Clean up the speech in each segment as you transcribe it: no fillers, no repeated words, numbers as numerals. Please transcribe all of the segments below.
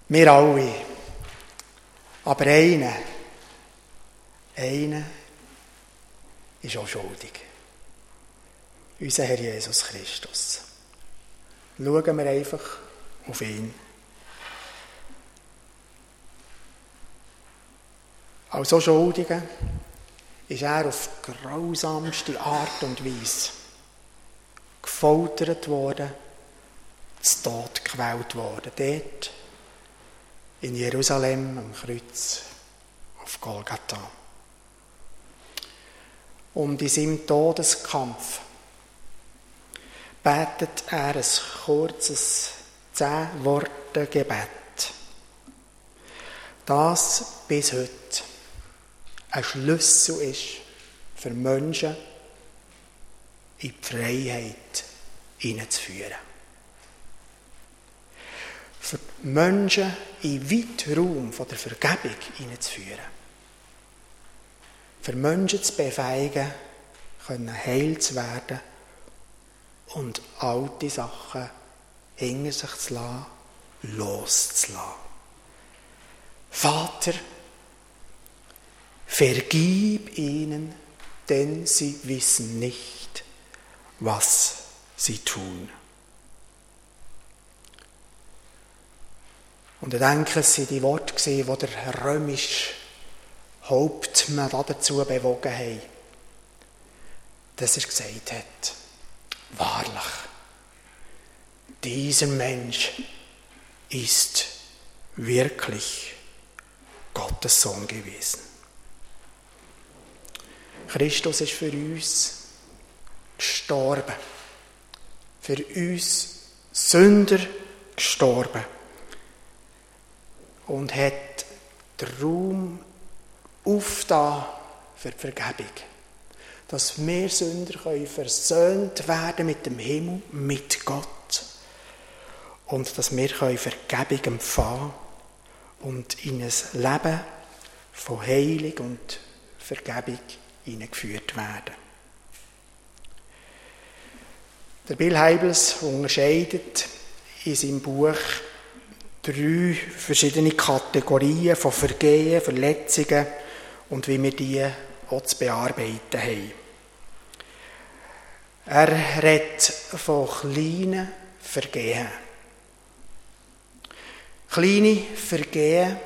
Wir alle. Aber einer ist auch schuldig. Unser Herr Jesus Christus. Schauen wir einfach auf ihn. Als so Schuldige ist er auf grausamste Art und Weise gefoltert worden, zu Tod gequält worden. Dort in Jerusalem am Kreuz auf Golgatha. Und in seinem Todeskampf betet er ein kurzes 10-Worte-Gebet. Das bis heute ein Schlüssel ist für Menschen in die Freiheit hineinzuführen. Für die Menschen in den weiten Raum von der Vergebung hineinzuführen. Für Menschen zu befähigen, heil zu werden und alte Sachen hinter sich zu lassen, loszulassen. Vater, vergib ihnen, denn sie wissen nicht, was sie tun. Und ich denke, es waren die Worte, die der römische Hauptmann dazu bewogen haben, dass er gesagt hat, wahrlich, dieser Mensch ist wirklich Gottes Sohn gewesen. Christus ist für uns gestorben. Für uns Sünder gestorben. Und hat den Raum aufgetan für die Vergebung. Dass wir Sünder versöhnt werden mit dem Himmel, mit Gott. Und dass wir Vergebung empfangen und in ein Leben von Heilung und Vergebung hineingeführt werden. Der Bill Hybels unterscheidet in seinem Buch 3 verschiedene Kategorien von Vergehen, Verletzungen und wie wir die auch zu bearbeiten haben. Er redet von kleinen Vergehen. Kleine Vergehen,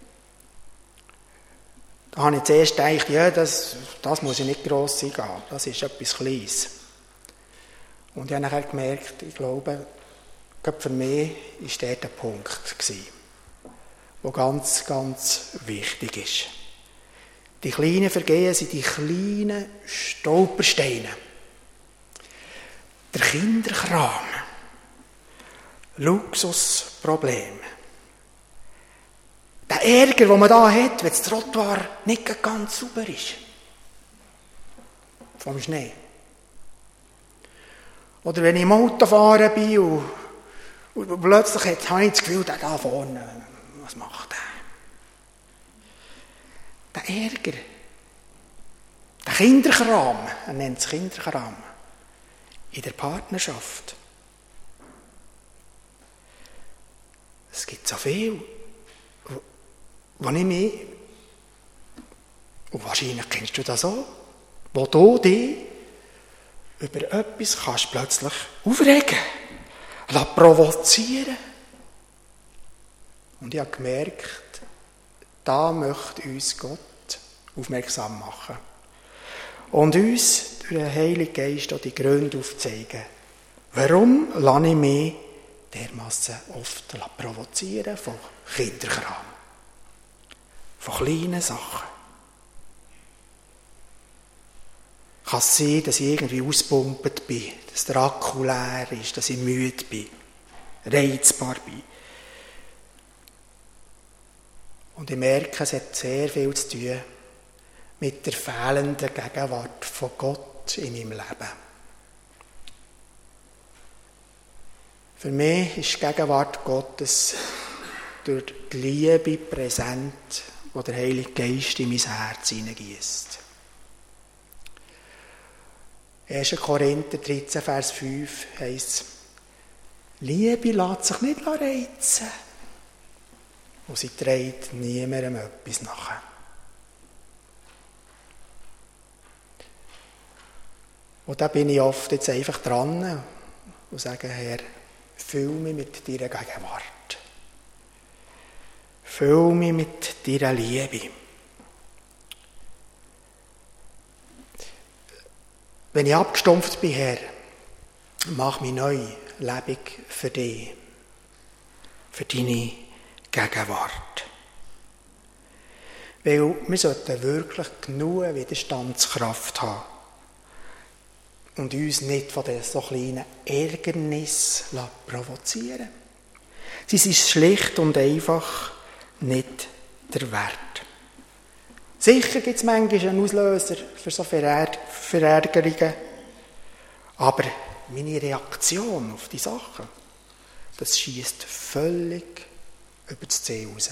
da habe ich zuerst gedacht, ja, das muss ich nicht gross eingehen, das ist etwas Kleines. Und ich habe nachher gemerkt, ich glaube, gerade für mich war dort ein Punkt, der ganz, ganz wichtig ist. Die kleinen Vergehen sind die kleinen Stolpersteine. Der Kinderkram. Luxusproblem. Der Ärger, den man da hat, wenn das Trottoir nicht ganz sauber ist. Vom Schnee. Oder wenn ich im Auto fahren bin und plötzlich habe ich das Gefühl, der da vorne, was macht der? Der Ärger. Der Kinderkram, er nennt es Kinderkram. In der Partnerschaft. Es gibt so viel, wo ich mich, und wahrscheinlich kennst du das auch, wo du dich über etwas kannst plötzlich aufregen, provozieren. Und ich habe gemerkt, da möchte uns Gott aufmerksam machen. Und uns durch den Heiligen Geist auch die Gründe aufzeigen. Warum lasse ich mich dermassen oft provozieren von Kinderkram? Von kleinen Sachen. Kann es sein, dass ich irgendwie auspumpt bin, dass der Akku leer ist, dass ich müde bin, reizbar bin. Und ich merke, es hat sehr viel zu tun mit der fehlenden Gegenwart von Gott in meinem Leben. Für mich ist die Gegenwart Gottes durch die Liebe präsent, die der Heilige Geist in mein Herz hineingießt. 1. Korinther 13, Vers 5 heisst, Liebe lässt sich nicht reizen. und sie trägt niemandem etwas nach. Und da bin ich oft jetzt einfach dran und sage, Herr, füll mich mit deiner Gegenwart. Füll mich mit deiner Liebe. Wenn ich abgestumpft bin, Herr, mach mich neu, lebendig für dich, für deine Gegenwart. Weil wir sollten wirklich genug Widerstandskraft haben und uns nicht von diesen so kleinen Ärgernissen provozieren lassen. Sie sind schlicht und einfach nicht der Wert. Sicher gibt es manchmal einen Auslöser für so Verärgerungen, aber meine Reaktion auf die Sachen, das schiesst völlig über das Ziel raus.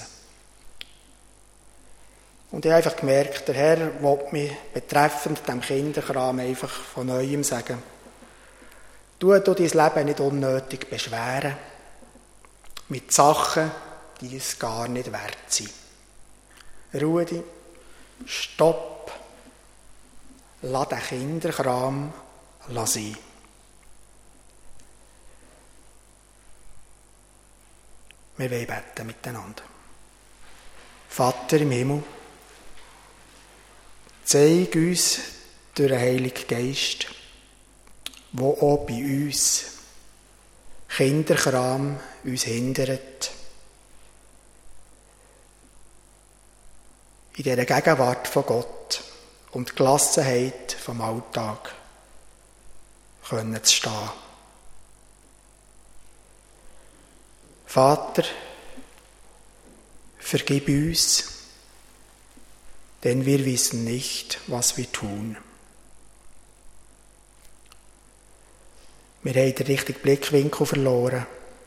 Und ich habe einfach gemerkt, der Herr will mich betreffend dem Kinderkram einfach von Neuem sagen, tu dein Leben nicht unnötig beschweren mit Sachen, die es gar nicht wert sind. Ruhe dich, stopp, lass den Kinderkram sein. Wir wollen beten miteinander. Vater im Himmel, zeig uns durch den Heiligen Geist, wo auch bei uns Kinderkram uns hindert, in dieser Gegenwart von Gott und Gelassenheit vom Alltag können zu stehen. Vater, vergib uns, denn wir wissen nicht, was wir tun. Wir haben den richtigen Blickwinkel verloren.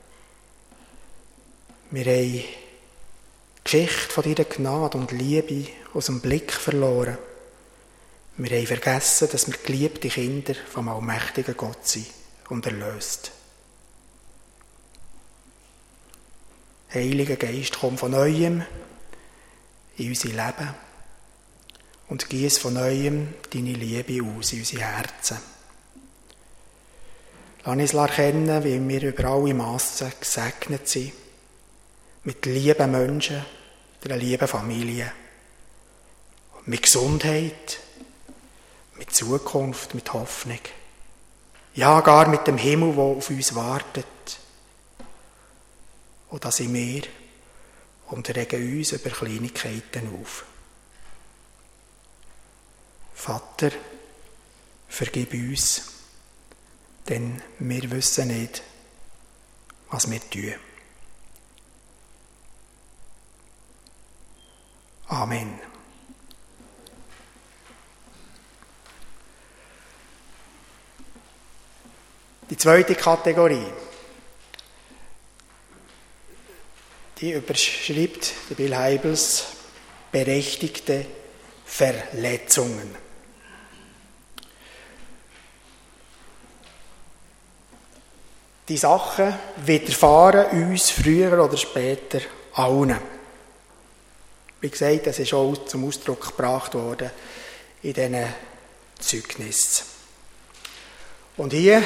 Wir haben die Geschichte von deiner Gnade und Liebe aus dem Blick verloren. Wir haben vergessen, dass wir geliebte Kinder vom allmächtigen Gott sind und erlöst. Heiliger Geist, komm von Neuem in unser Leben und gieß von Neuem deine Liebe aus in unsere Herzen. Lass uns erkennen, wie wir über alle Massen gesegnet sind, mit lieben Menschen, mit einer lieben Familie, mit Gesundheit, mit Zukunft, mit Hoffnung. Ja, gar mit dem Himmel, der auf uns wartet. Und da sind wir und regen uns über Kleinigkeiten auf. Vater, vergib uns, denn wir wissen nicht, was wir tun. Amen. Die zweite Kategorie, die überschreibt die Bill Heibels berechtigte Verletzungen. Die Sachen widerfahren uns früher oder später allen. Wie gesagt, das ist auch zum Ausdruck gebracht worden in diesen Zeugnissen. Und hier,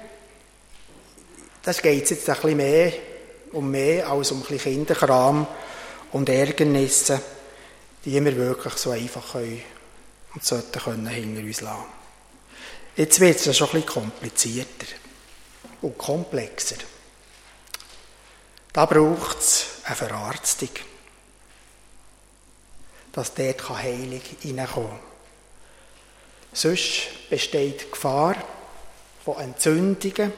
das geht es jetzt ein bisschen mehr als um ein bisschen Kinderkram und Ärgernisse, die wir wirklich so einfach können und sollten hinter uns lassen. Jetzt wird es schon ein bisschen komplizierter und komplexer. Da braucht es eine Verarztung, dass dort Heilung hineinkommen kann. Sonst besteht die Gefahr von Entzündungen,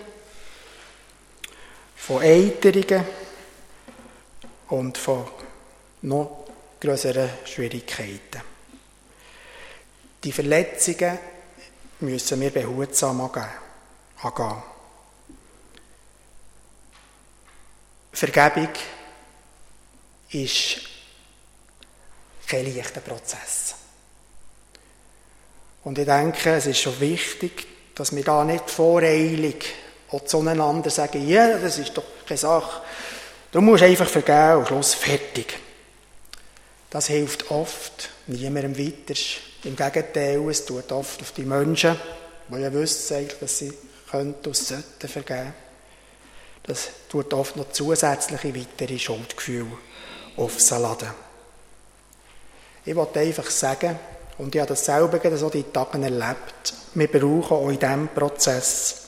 von Eiterungen und von noch grösseren Schwierigkeiten. Die Verletzungen müssen wir behutsam angehen. Vergebung ist kein leichter Prozess. Und ich denke, es ist schon wichtig, dass wir da nicht voreilig auch zueinander sagen, ja, das ist doch keine Sache. Du musst einfach vergeben und Schluss fertig. Das hilft oft niemandem weiter. Im Gegenteil, es tut oft auf die Menschen, die ja wissen, dass sie könnten und sollten vergeben. Das tut oft noch zusätzliche weitere Schuldgefühle auf sie laden. Ich wollte einfach sagen, und ich habe das selber so die Tage erlebt, wir brauchen auch in diesem Prozess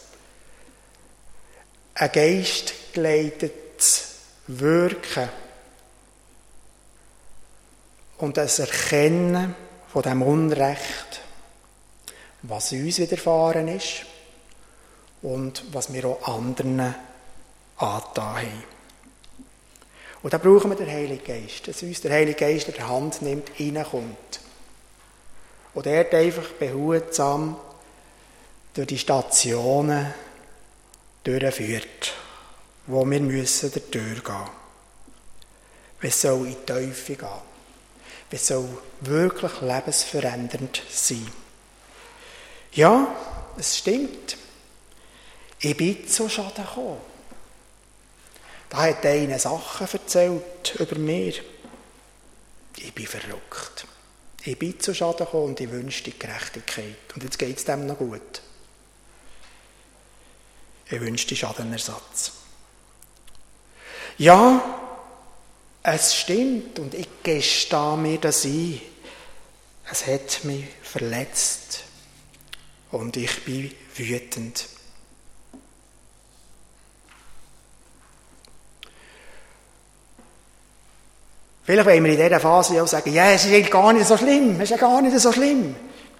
ein geistgeleitetes Wirken und ein Erkennen von dem Unrecht, was uns widerfahren ist und was wir auch anderen angetan haben. Und da brauchen wir den Heiligen Geist, dass uns der Heilige Geist in der Hand nimmt, reinkommt. Und er einfach behutsam durch die Stationen durchführt, wo wir müssen der Tür gehen. Es soll in die Teufel gehen. Es soll wirklich lebensverändernd sein. Ja, es stimmt. Ich bin zu Schaden gekommen. Da hat einer Sachen erzählt über mir. Ich bin verrückt. Ich bin zu Schaden gekommen und ich wünsche die Gerechtigkeit. Und jetzt geht es dem noch gut. Ich wünsche die Schadenersatz. Ja, es stimmt und ich gestehe mir das ein. Es hat mich verletzt und ich bin wütend. Vielleicht wollen wir in dieser Phase auch sagen, ja, es ist eigentlich gar nicht so schlimm, es ist ja gar nicht so schlimm.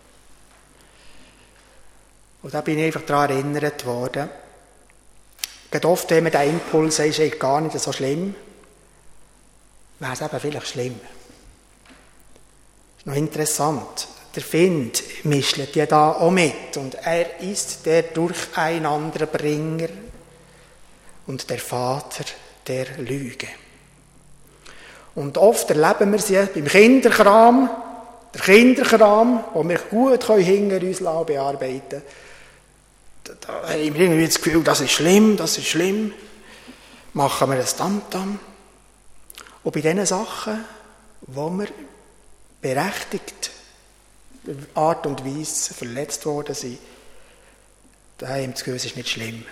Und da bin ich einfach daran erinnert worden, gerade oft, wenn man den Impuls hat, ist eigentlich gar nicht so schlimm, wäre es eben vielleicht schlimm. Das ist noch interessant. Der Find mischt ja da auch mit und er ist der Durcheinanderbringer und der Vater der Lüge. Und oft erleben wir sie beim Kinderkram, der Kinderkram, wo wir gut hinter uns bearbeiten können. Da haben wir irgendwie das Gefühl, das ist schlimm. Machen wir ein Tamtam. Und bei diesen Sachen, wo wir berechtigt Art und Weise verletzt worden sind, da haben wir das Gefühl, es ist nicht schlimm.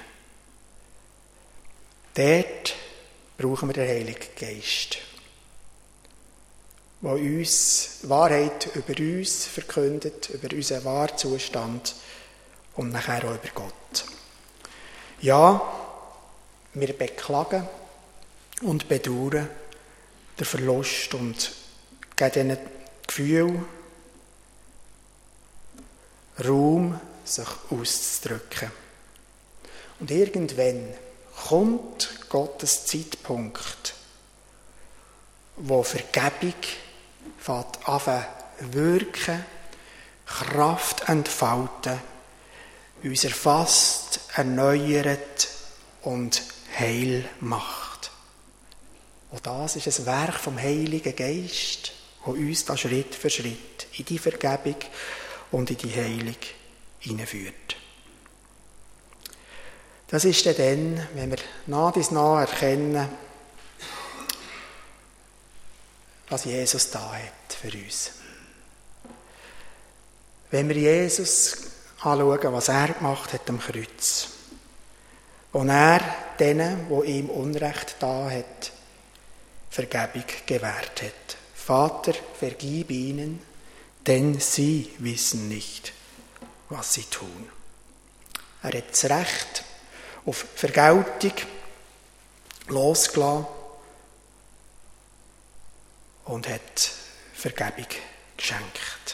Dort brauchen wir den Heiligen Geist, der uns Wahrheit über uns verkündet, über unseren Wahrzustand und nachher auch über Gott. Ja, wir beklagen und bedauern den Verlust und geben diesen Gefühl Raum, sich auszudrücken. Und irgendwann kommt Gottes Zeitpunkt, wo Vergebung anfängt wirken, Kraft entfalten, uns erfasst, erneuert und heil macht. Und das ist ein Werk vom Heiligen Geist, das uns da Schritt für Schritt in die Vergebung und in die Heilung hineinführt. Das ist dann, wenn wir nach dies nach erkennen, was Jesus da hat für uns. Wenn wir Jesus anschauen, was er gemacht hat am Kreuz, und er denen, die ihm Unrecht da hat, Vergebung gewährt hat. Vater, vergib ihnen, denn sie wissen nicht, was sie tun. Er hat das Recht auf Vergeltung losgelassen und hat Vergebung geschenkt.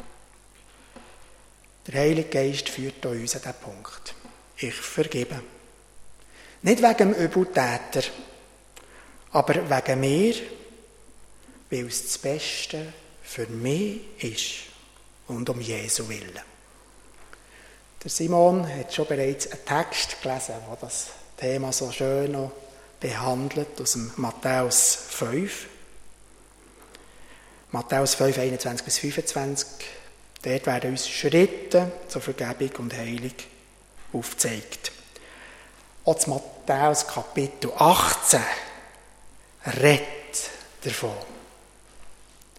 Der Heilige Geist führt uns an diesen Punkt. Ich vergebe. Nicht wegen dem Übeltäter, aber wegen mir, weil es das Beste für mich ist und um Jesu Willen. Der Simon hat schon bereits einen Text gelesen, der das Thema so schön noch behandelt, aus dem Matthäus 5. Matthäus 5, 21 bis 25. Dort werden uns Schritte zur Vergebung und Heilung aufgezeigt. Auch das Matthäus Kapitel 18 redet davon.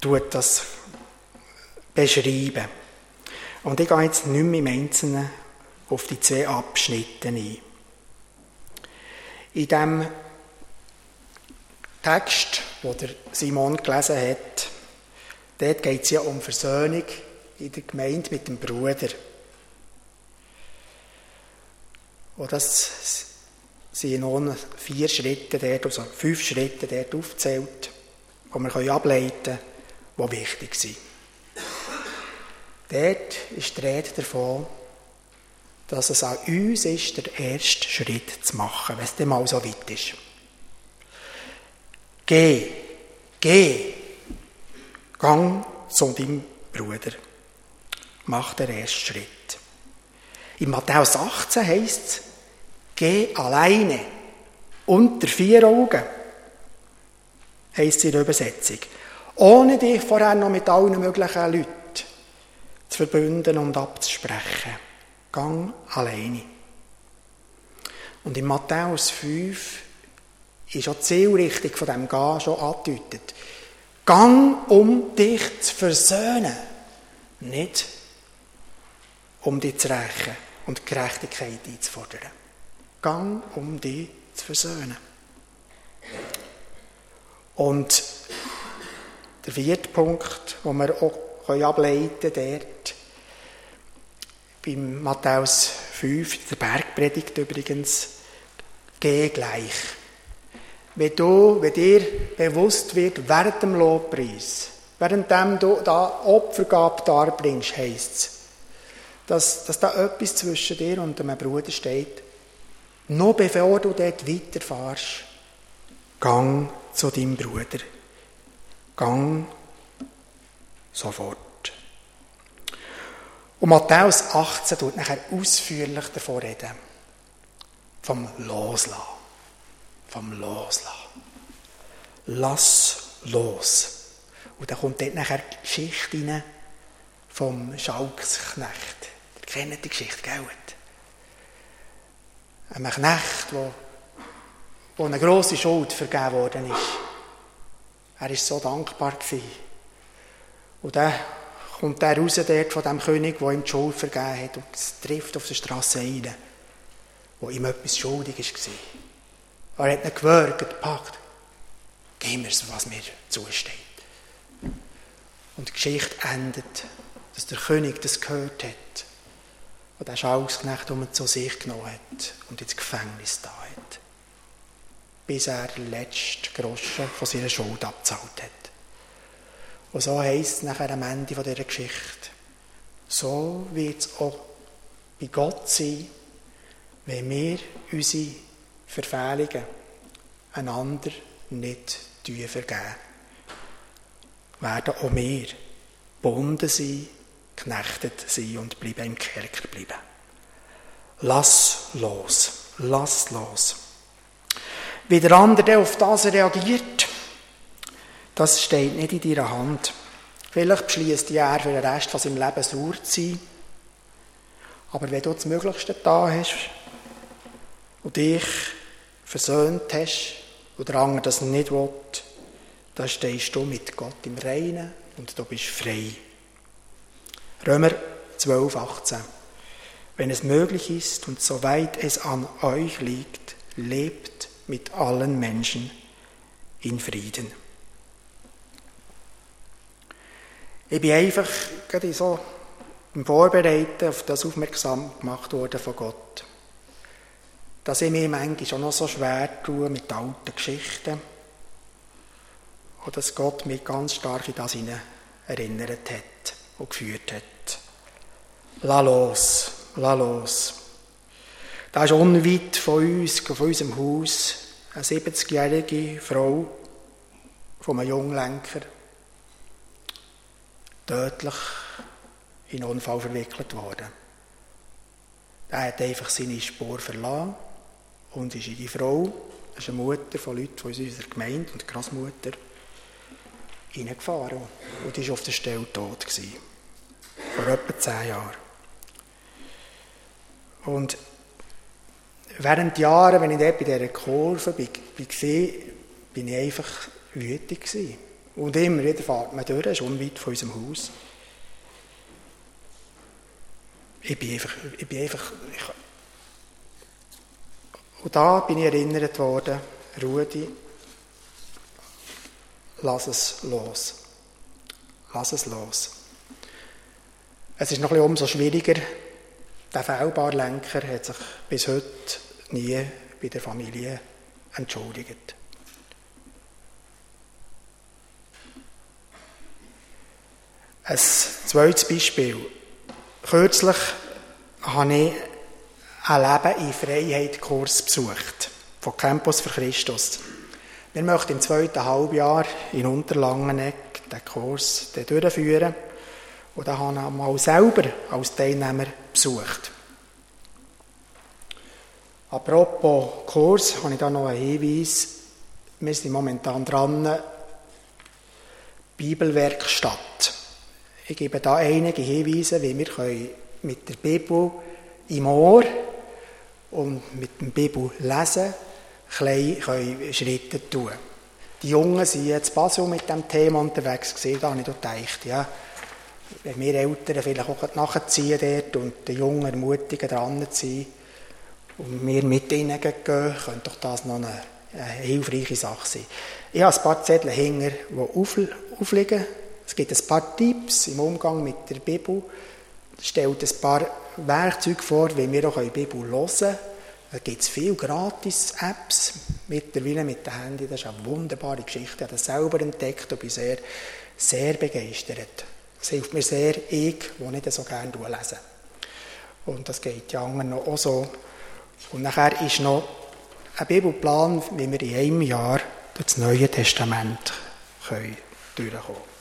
tut das beschreiben. Und ich gehe jetzt nicht mehr im Einzelnen auf die 2 Abschnitte ein. In dem Text, den der Simon gelesen hat, dort geht es ja um Versöhnung in der Gemeinde mit dem Bruder. Und das sind nun 4 Schritte dort, also 5 Schritte dort aufgezählt, die wir ableiten können, die wichtig sind. Dort ist die Rede davon, dass es an uns ist, den ersten Schritt zu machen, wenn es dann mal so weit ist. Geh, gang zu deinem Bruder. Mach den ersten Schritt. In Matthäus 18 heisst es, geh alleine, unter 4 Augen, heisst es in der Übersetzung. Ohne dich vorher noch mit allen möglichen Leuten zu verbünden und abzusprechen. Gang alleine. Und in Matthäus 5 ist auch die Zielrichtung von diesem Gehen schon angedeutet. Gang, um dich zu versöhnen. Nicht, um dich zu rächen und Gerechtigkeit einzufordern. Gang, um dich zu versöhnen. Und der 4. Punkt, den wir auch ableiten können, dort, beim Matthäus 5, der Bergpredigt übrigens, geh gleich. Wenn dir bewusst wird, während dem Lobpreis, währenddem du da Opfergabe darbringst, heisst es, dass da etwas zwischen dir und einem Bruder steht. Noch bevor du dort weiterfährst, gang zu deinem Bruder. Gang sofort. Und Matthäus 18 tut nachher ausführlich davon reden. Vom Loslassen. Vom Loslassen. Lass los. Und dann kommt dort nachher die Geschichte rein vom Schalksknecht. Ihr kennt die Geschichte, gell? Ein Knecht, wo eine grosse Schuld vergeben worden ist. Er war so dankbar gewesen. Und dann kommt der raus dort von dem König, der ihm die Schuld vergeben hat, und trifft auf der Straße einen, der ihm etwas schuldig war. Er hat ihn gewürgt, gepackt. Gib mir es, was mir zusteht. Und die Geschichte endet, dass der König das gehört hat und den Schalksknecht zu sich genommen hat und ins Gefängnis da hat, bis er den letzten Groschen von seiner Schuld abgezahlt hat. Und so heisst es nachher am Ende dieser Geschichte, so wird es auch bei Gott sein, wenn wir unsere Verfehlungen einander nicht vergeben. Werden auch wir gebunden sein, geknechtet sein und bleiben im Kerker bleiben. Lass los, lass los. Wie der andere auf das reagiert, das steht nicht in deiner Hand. Vielleicht beschließt er für den Rest von seinem Leben sauer zu sein. Aber wenn du das Möglichste da hast und dich versöhnt hast und der andere das nicht will, dann stehst du mit Gott im Reinen und du bist frei. Römer 12, 18. Wenn es möglich ist und soweit es an euch liegt, lebt mit allen Menschen in Frieden. Ich bin einfach gerade so im Vorbereiten auf das aufmerksam gemacht worden von Gott. Dass ich mir manchmal schon noch so schwer tue mit alten Geschichten. Und dass Gott mich ganz stark in das erinnert hat und geführt hat. Lass los, lass los. Da ist unweit von uns, von unserem Haus, eine 70-jährige Frau von einem Junglenker, tödlich in einen Unfall verwickelt worden. Er hat einfach seine Spur verlassen und ist in die Frau, das ist eine Mutter von Leuten von unserer Gemeinde und Großmutter, hineingefahren und war auf der Stelle tot gewesen. Vor etwa 10 Jahren. Und während Jahren, wenn ich dort bei dieser Kurve war, bin ich einfach wütend gewesen. Und immer wieder fährt man durch, das ist unweit von unserem Haus. Und da bin ich erinnert worden, Rudi, lass es los. Lass es los. Es ist noch ein bisschen umso schwieriger. Der Fehlbarlenker hat sich bis heute nie bei der Familie entschuldigt. Ein zweites Beispiel. Kürzlich habe ich einen Leben in Freiheit-Kurs besucht, von Campus für Christus. Wir möchten im 2. Halbjahr in Unterlangenegg den Kurs durchführen und da habe ich mal selber als Teilnehmer besucht. Apropos Kurs, habe ich da noch einen Hinweis. Wir sind momentan dran, Bibelwerkstatt. Ich gebe da einige Hinweise, wie wir mit der Bibel im Ohr und mit dem Bibel lesen kleine Schritte tun. Die Jungen sind jetzt Basel mit diesem Thema unterwegs gewesen, da habe ich gedacht, ja, wenn wir Eltern vielleicht auch nachziehen dort und die Jungen ermutigen, dran zu sein und wir mit ihnen gehen, könnte doch das noch eine hilfreiche Sache sein. Ich habe ein paar Zettel hinter, die aufliegen. Es gibt ein paar Tipps im Umgang mit der Bibel. Es stellt ein paar Werkzeuge vor, wie wir auch die Bibel hören können. Da gibt es viele Gratis-Apps mittlerweile mit dem Handy. Das ist eine wunderbare Geschichte. Ich habe das selber entdeckt und bin sehr, sehr begeistert. Es hilft mir sehr, ich, der nicht so gerne lese. Und das geht die anderen noch auch so. Und nachher ist noch ein Bibelplan, wie wir in einem Jahr durch das Neue Testament durchkommen können.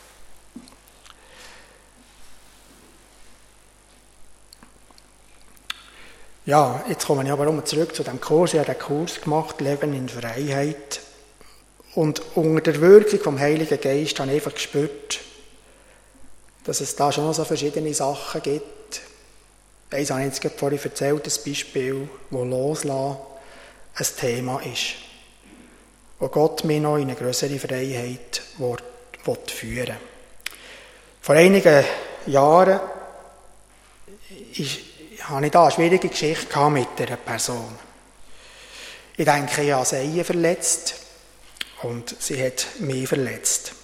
Ja, jetzt komme ich aber zurück zu dem Kurs. Ich habe den Kurs gemacht, Leben in Freiheit. Und unter der Wirkung vom Heiligen Geist habe ich einfach gespürt, dass es da schon noch so verschiedene Sachen gibt. Eins habe ich jetzt gerade vorhin erzählt, ein Beispiel, wo Loslassen ein Thema ist. Wo Gott mich noch in eine grössere Freiheit führen will. Vor einigen Jahren hatte ich da eine schwierige Geschichte mit einer Person. Ich denke, ich habe sie verletzt und sie hat mich verletzt.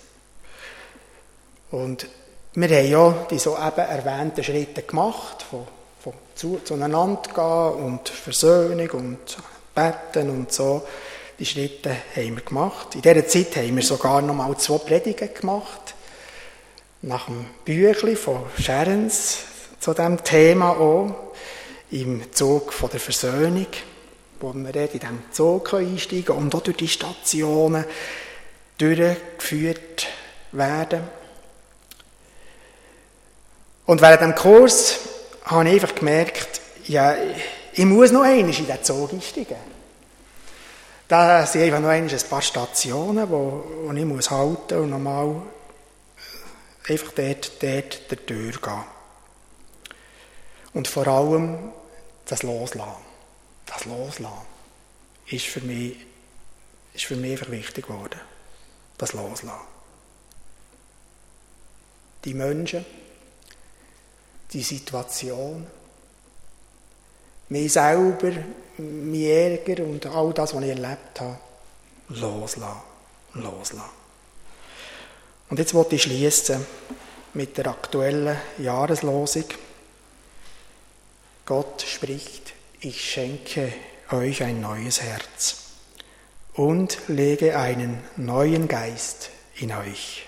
Und wir haben ja die so eben erwähnten Schritte gemacht, zueinander gehen und Versöhnung und Beten und so. Die Schritte haben wir gemacht. In dieser Zeit haben wir sogar noch mal 2 Predigten gemacht. Nach dem Büchlein von Scherens zu diesem Thema auch. Im Zug von der Versöhnung, wo wir in diesem Zug einsteigen können und auch durch die Stationen durchgeführt werden. Und während dem Kurs habe ich einfach gemerkt, ja, ich muss noch einmal in diesen Zug einsteigen. Da sind einfach noch einmal ein paar Stationen, wo ich muss halten und nochmal einfach dort der Tür gehen. Und vor allem das Loslassen. Das Loslassen ist für mich einfach wichtig geworden. Das Loslassen. Die Menschen, die Situation, mich selber, mein Ärger und all das, was ich erlebt habe, loslassen. Loslassen. Und jetzt möchte ich schließen mit der aktuellen Jahreslosung. Gott spricht, ich schenke euch ein neues Herz und lege einen neuen Geist in euch.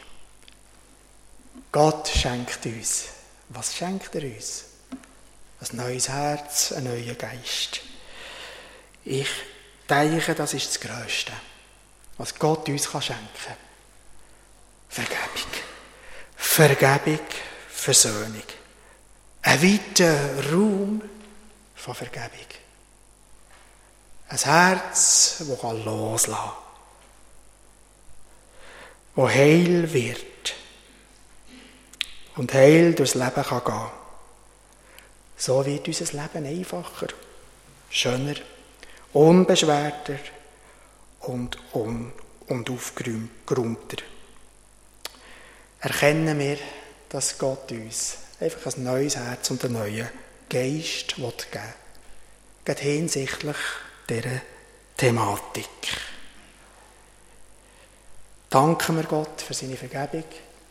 Gott schenkt uns. Was schenkt er uns? Ein neues Herz, ein neuer Geist. Ich denke, das ist das Grösste, was Gott uns schenken kann. Vergebung. Vergebung, Versöhnung. Ein weiter Raum von Vergebung. Ein Herz, das loslassen kann. Das heil wird. Und heil durchs Leben kann gehen. So wird unser Leben einfacher, schöner, unbeschwerter und aufgeräumter. erkennen wir, dass Gott uns einfach ein neues Herz und einen neuen Geist geben will. Gerade hinsichtlich dieser Thematik. Danken wir Gott für seine Vergebung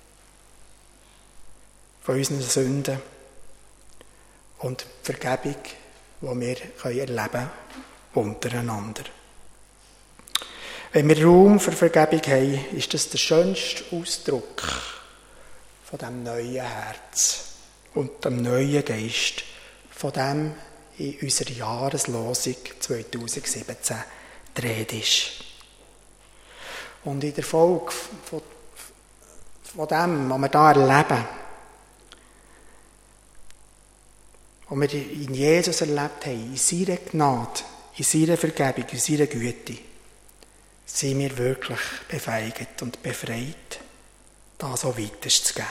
von unseren Sünden und die Vergebung, die wir erleben können untereinander. Wenn wir Raum für Vergebung haben, ist das der schönste Ausdruck von diesem neuen Herz und dem neuen Geist, von dem in unserer Jahreslosung 2017 die Rede ist. Und in der Folge von dem, was wir hier erleben, was wir in Jesus erlebt haben, in seiner Gnade, in seiner Vergebung, in seiner Güte, sind wir wirklich befähigt und befreit, das so weiterzugeben.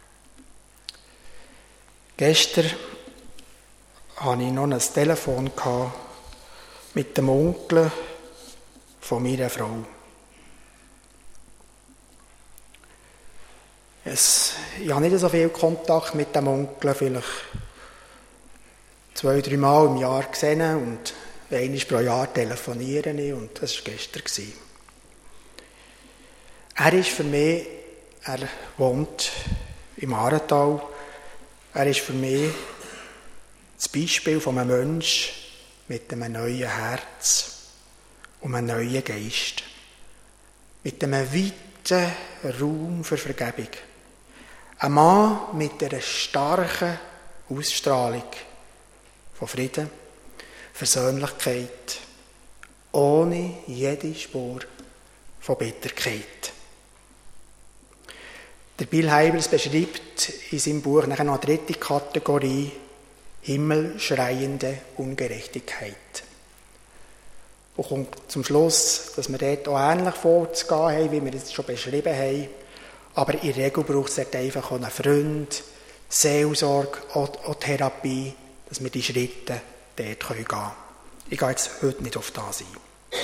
Gestern hatte ich noch ein Telefon mit dem Onkel von meiner Frau. Ich habe nicht so viel Kontakt mit dem Onkel, vielleicht 2-3 Mal im Jahr gesehen und einmal pro Jahr telefoniere ich und das war gestern. Er ist für mich, er wohnt im Arental, er ist für mich das Beispiel von einem Menschen mit einem neuen Herz und einem neuen Geist. Mit einem weiten Raum für Vergebung. Ein Mann mit einer starken Ausstrahlung von Frieden, Versöhnlichkeit, ohne jede Spur von Bitterkeit. Der Bill Hybels beschreibt in seinem Buch nachher noch eine dritte Kategorie, himmelschreiende Ungerechtigkeit. Und kommt zum Schluss, dass wir dort auch ähnlich vorzugehen haben, wie wir es schon beschrieben haben. Aber in der Regel braucht es einfach auch einen Freund, Seelsorge, auch Therapie, dass wir die Schritte dort gehen können. Ich gehe jetzt heute nicht auf das ein.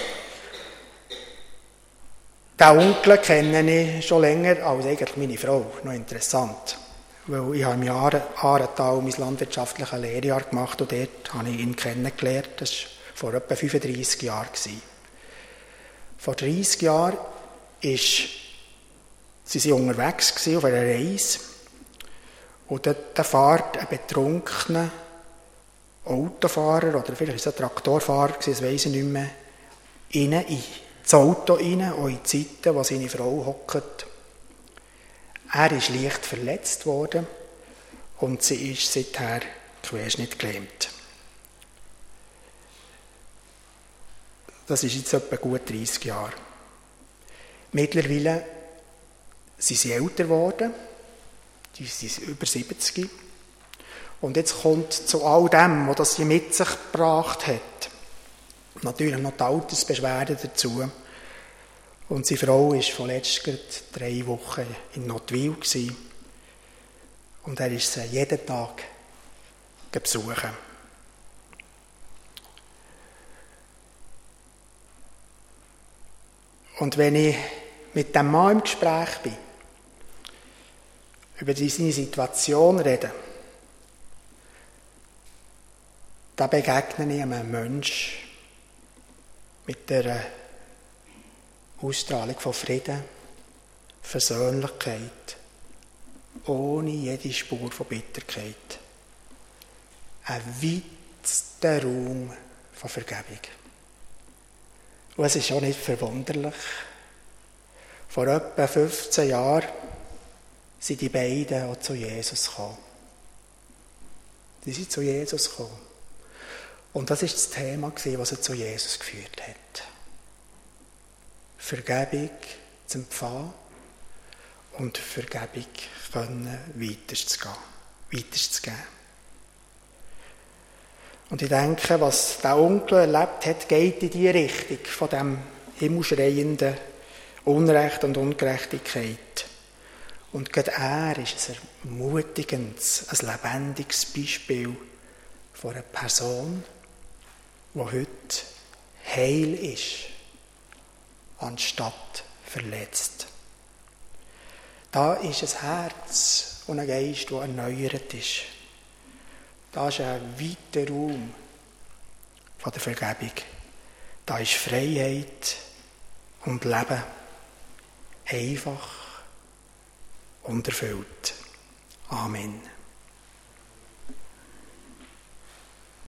Den Onkel kenne ich schon länger als eigentlich meine Frau. Noch interessant. Weil ich habe im Arental mein landwirtschaftliches Lehrjahr gemacht und dort habe ich ihn kennengelernt. Das war vor etwa 35 Jahren. Vor 30 Jahren waren sie unterwegs auf einer Reise. Und dort fährt ein betrunkener Autofahrer, oder vielleicht ist es ein Traktorfahrer, das weiss ich nicht mehr, in das Auto rein, auch in die Zeiten, wo seine Frau hockt. Er ist leicht verletzt worden und sie ist seither querschnittgelähmt. Das ist jetzt etwa gut 30 Jahre. Mittlerweile sind sie älter geworden, die sind über 70. Und jetzt kommt zu all dem, was das sie mit sich gebracht hat, natürlich noch die Altersbeschwerden dazu. Und seine Frau war vorletzt 3 Wochen in Notwil. Und er ist sie jeden Tag besuchen. Und wenn ich mit dem Mann im Gespräch bin, über seine Situation rede, da begegne ich einem Menschen mit der Ausstrahlung von Frieden, Versöhnlichkeit, ohne jede Spur von Bitterkeit. Ein weiter Raum von Vergebung. Und es ist auch nicht verwunderlich. Vor etwa 15 Jahren sind die beiden auch zu Jesus gekommen. Die sind zu Jesus gekommen. Und das war das Thema, was sie zu Jesus geführt hat. Vergebung zu empfangen und Vergebung weiterzugeben. Und ich denke, was der Onkel erlebt hat, geht in die Richtung von dem himmelschreienden Unrecht und Ungerechtigkeit. Und gerade er ist ein ermutigendes, ein lebendiges Beispiel von einer Person, die heute heil ist, anstatt verletzt. Da ist ein Herz und ein Geist, der erneuert ist. Da ist ein weiter Raum von der Vergebung. Da ist Freiheit und Leben. Einfach und erfüllt. Amen.